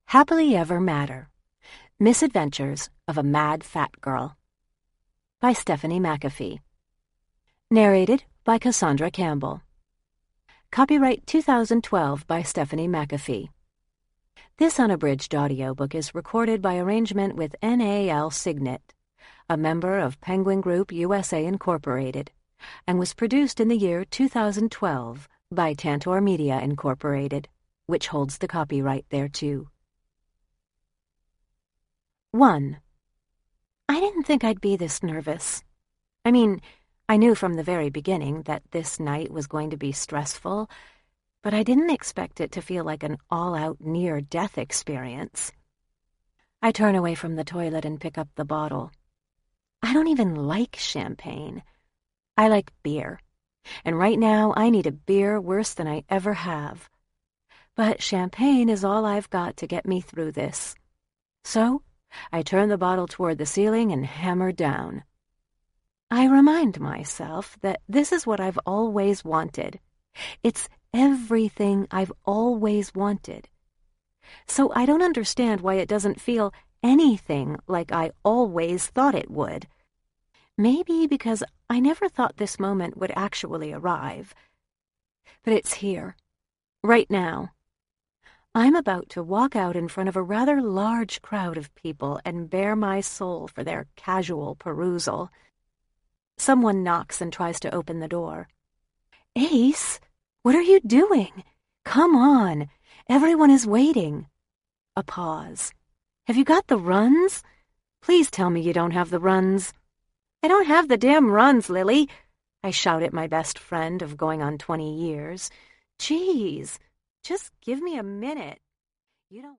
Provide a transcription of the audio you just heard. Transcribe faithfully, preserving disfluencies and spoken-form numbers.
Happily Ever Madder: Misadventures of a Mad Fat Girl by Stephanie McAfee. Narrated by Cassandra Campbell. Copyright two thousand twelve by Stephanie McAfee. This unabridged audiobook is recorded by arrangement with N A L Signet, a member of Penguin Group U S A Incorporated, and was produced in the year two thousand twelve by Tantor Media Incorporated, which holds the copyright thereto. one. I didn't think I'd be this nervous. I mean, I knew from the very beginning that this night was going to be stressful, but I didn't expect it to feel like an all-out near-death experience. I turn away from the toilet and pick up the bottle. I don't even like champagne. I like beer, and right now I need a beer worse than I ever have. But champagne is all I've got to get me through this. So I turn the bottle toward the ceiling and hammer down. I remind myself that this is what I've always wanted. It's everything I've always wanted. So I don't understand why it doesn't feel anything like I always thought it would. Maybe because I never thought this moment would actually arrive. But it's here, right now. I'm about to walk out in front of a rather large crowd of people and bare my soul for their casual perusal. Someone knocks and tries to open the door. Ace, what are you doing? Come on, everyone is waiting. A pause. Have you got the runs? Please tell me you don't have the runs. I don't have the damn runs, Lily, I shout at my best friend of going on twenty years. Geez. Just give me a minute. You don't...